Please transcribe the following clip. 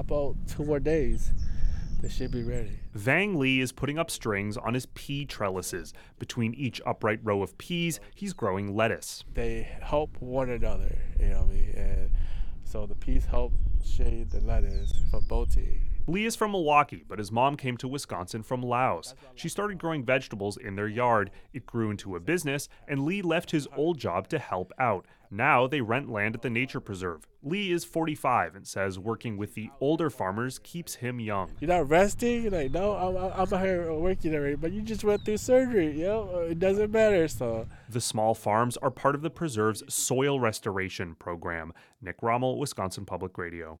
about 2 more days. They should be ready. Vang Lee is putting up strings on his pea trellises. Between each upright row of peas, he's growing lettuce. They help one another, you know what I mean? And so the peas help shade the lettuce from bolting. Lee is from Milwaukee, but his mom came to Wisconsin from Laos. She started growing vegetables in their yard. It grew into a business, and Lee left his old job to help out. Now they rent land at the nature preserve. Lee is 45 and says working with the older farmers keeps him young. You're not resting? You're like, no, I'm out here working already, but you just went through surgery, you know? It doesn't matter, so. The small farms are part of the preserve's soil restoration program. Nick Rommel, Wisconsin Public Radio.